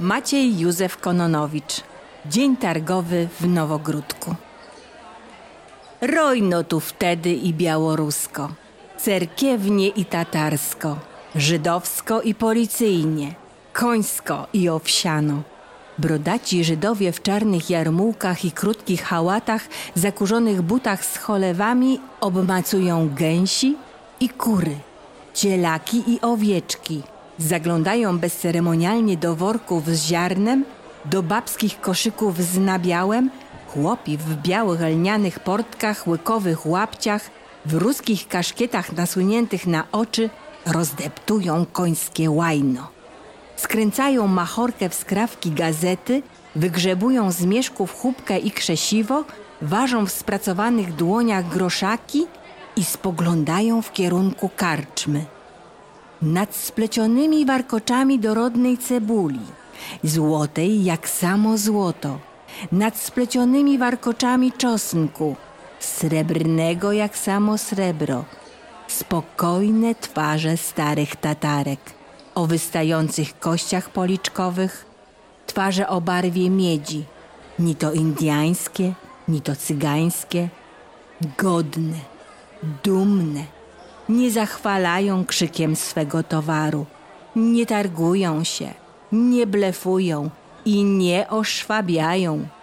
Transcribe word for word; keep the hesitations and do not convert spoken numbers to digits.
Maciej Józef Kononowicz. Dzień targowy w Nowogródku. Rojno tu wtedy i białorusko, cerkiewnie i tatarsko, żydowsko i policyjnie, końsko i owsiano. Brodaci Żydowie w czarnych jarmułkach i krótkich hałatach, zakurzonych butach z cholewami obmacują gęsi i kury, cielaki i owieczki. Zaglądają bezceremonialnie do worków z ziarnem, do babskich koszyków z nabiałem. Chłopi w białych lnianych portkach, łykowych łapciach, w ruskich kaszkietach nasuniętych na oczy rozdeptują końskie łajno. Skręcają machorkę w skrawki gazety, wygrzebują z mieszków chubkę i krzesiwo, ważą w spracowanych dłoniach groszaki i spoglądają w kierunku karczmy. Nad splecionymi warkoczami dorodnej cebuli, złotej jak samo złoto, nad splecionymi warkoczami czosnku, srebrnego jak samo srebro, spokojne twarze starych Tatarek, o wystających kościach policzkowych, twarze o barwie miedzi, ni to indyjskie, ni to cygańskie, godne, dumne, nie zachwalają krzykiem swego towaru, nie targują się, nie blefują i nie oszwabiają.